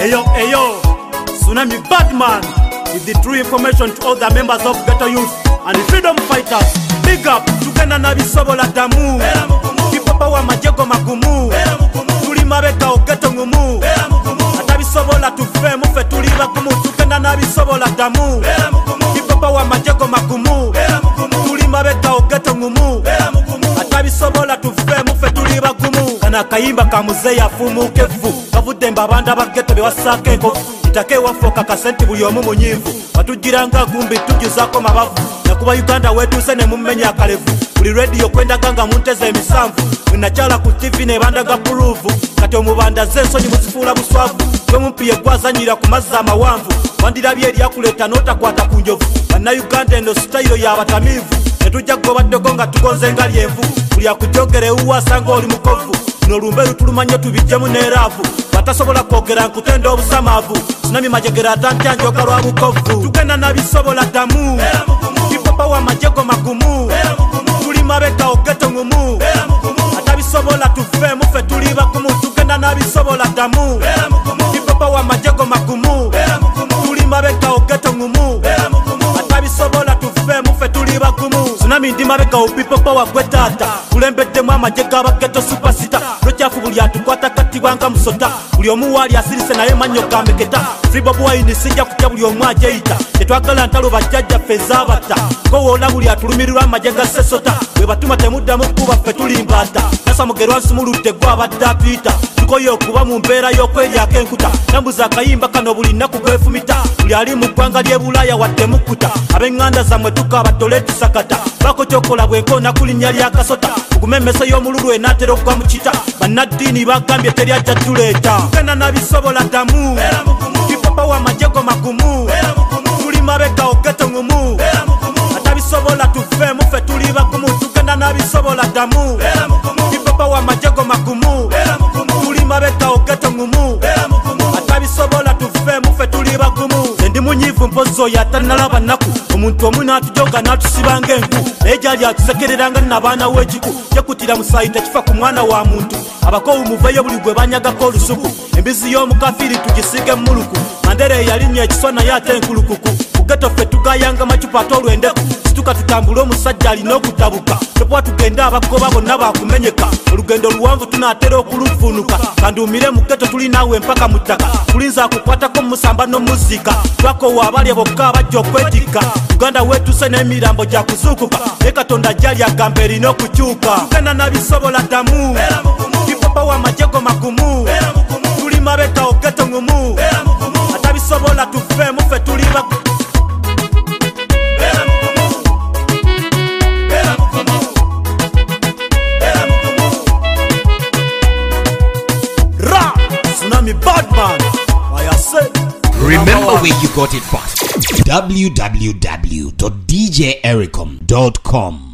Ayo, Tsunami Badman, with the true information to all the members of Ghetto Youth and the freedom fighters. Big up, tukena na bisobola damu, kipapa wa majego magumu, tulima beka ogeto ngumu, ata bisobola tufe mufe tuliba kumu, tukena na bisobola damu, kipapa wa majego magumu, tulima beka ogeto ngumu, ata bisobola tufe mufe tuliba kumu. Kana kayimba kamuze ya fumu kefu, kavudemba banda bageto bewasake nkofu, itake wafoka kasenti buli omu munyivu, watujiranga gumbi tujizako mabavu, nakuba Uganda wetu sene mumenya kalevu, buli radio kwenda ganga munteze emisanvu, mwenachala ku TV ne bandaga puluvu, kati omubanda zensonyi muzifula buswavu, kwe mumpiye gwazanyira ku mazza amawanvu, wandirabye eryakuleta n'otakwata ku njovu, banna Uganda eno sitayiro y'abatamivu, netujja gobaddeko nga tugonze nga lyenvu, buli akujogere uwasanga oli mukovu, n'olumbe lutulumanye tubijjemu n'eraavu, batasobola kwogera nkutenda obusamavu, Tsunami majegera atantya njoka lwa bukovu, tugenda na bisobola damu, kipapa wa majego magumu, tulima beka ogeto ngumu, ata bisobola tufe mufe tuliba kumu, tugenda na bisobola damu, kipapa wa majego magumu, tulima beka ogeto ngumu, ata bisobola tufe mufe tuliba kumu. Tsunami ndima beka upipapa wa gwetata, kulembeddemu amajega abageto superstar, lwekyafu buli atukwata kati bwanga musota, buli omu wali asirise naye mannyo gambeketa, Fribobu wayini sijja kutya buli omu ajeyita, tetwagala ntalo bajjajja ffe ezabata, kowoona buli atulumirirwa amajega sesota, bwe batuma temuddamu kuba ffe tulimbaata, nasa mugerwa nsumuludde gwe abadde apita, tukoye okuba mu mbeera y'okweryako enkuta, nambuza akayimba kano buli nnaku gwefumita, buli ali mu ggwanga ly'e Bulaaya wadde mukkuta, ab'eŋŋanda zammwe tukaaba tole tusakata, bako kyokola bwenkoona ku linnya lya kasota, kugume emmese y'omululu enaatera okugwa mu kita, bannaddiini bagambye teryajja tuleeta, tugenda na bisobola damu, kipapa wa majego magumu, tulima beka ogeto ngumu, ata bisobola tufe mufe tuliba kumu, tugenda na bisobola damu, kipapa wa majego magumu, tulima beka ogeto ngumu, ata bisobola tufe mufe tuliba kumu. Ndi munyivu mpozi oyo atanalaba nnaku, omuntu omu n'atujoga n'atusibanga enku, naye gyali atusekereranga n'abaana w'ekiku, yekutira musaayi tekifa ku mwana wa muntu, abakowu muveeyo buli gwe banyagako olusuku, embizi y'omukafiri tugisiige muluku, Mandera eyalinnya ekiswa naye ate enkulukuku, bugeto ffe tugayanga macupa ate olw'endeku, situka tutambule omusajja alina okutabuka, topwa tugenda abagoba bonna bakumenyeka, olugendo luwanvu tunaatera okuluvunuka, kanduumire mu geto tulinaawe empaka mu ttaka, tulinza akukwatako musamba n'omuzika, twakowa abalya bokka abajja okwetikka, Uganda weetuse n'emirambo gya kuzuukuka, naye Katonda gyali agamba erina okukyuka, tugenda na bisobola damu, kipapa wa majego magumu, tulima beka ogeto ngumu, ata bisobola tufe mufe tuliba Tsunami Badman, I say. Remember where you got it first. www.djericom.com